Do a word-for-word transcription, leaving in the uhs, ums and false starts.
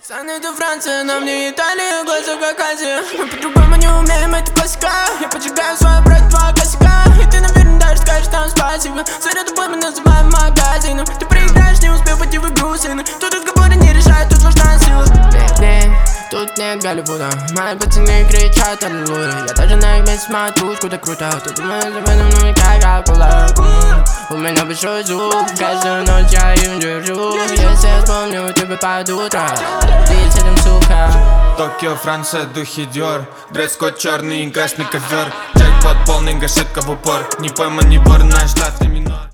Пацаны, это Франция, нам не Италия, глаза как Азия. Мы по-другому не умеем, это классика. Я поджигаю свой брат, два косяка. И ты, наверное, даже скажешь там спасибо. За тобой мы называем магазином. Ты проиграешь, не успел пойти в игру, сын. Тут разговоры не решают, тут важна сила. Бе-бе, тут нет Голливуда. Мои пацаны кричат аллилуйя. Я даже на их месте смотрю, куда круто. Ты думаешь, об этом, ну и как акула. У меня большой зуб, каждую ночь я им держу. Если я вспомню тебя под утро, ты с этим сука. Токио, Франция, духи Диор. Дресс-код черный и красный ковер. Джекпот полный, гашетка в упор. Не пойман, не вор, наш штатный минор.